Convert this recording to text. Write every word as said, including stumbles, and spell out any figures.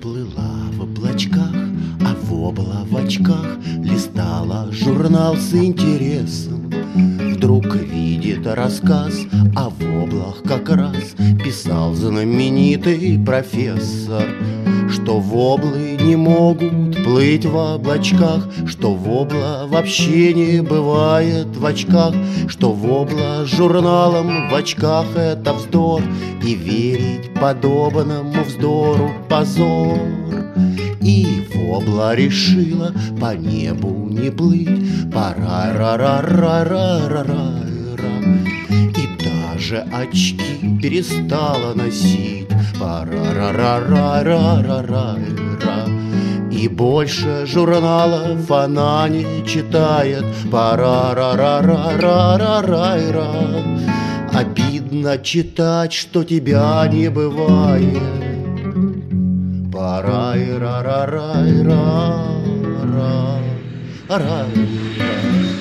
плыла в облачках, а вобла в очках листала журнал с интересом. Вдруг видит рассказ, а в воблах как раз писал знаменитый профессор, что воблы не могут плыть в облачках, что вобла вообще не бывает в очках, что вобла с журналом в очках — это вздор, и верить подобному вздору позор. И вобла решила по небу не плыть, пора ра ра ра ра ра ра и даже очки перестала носить, пора ра ра ра ра ра ра и больше журналов она не читает, пора ра ра ра ра ра ра обидно читать, что тебя не бывает. Пара-ра-ра-ра-ра-ра-ра-ра.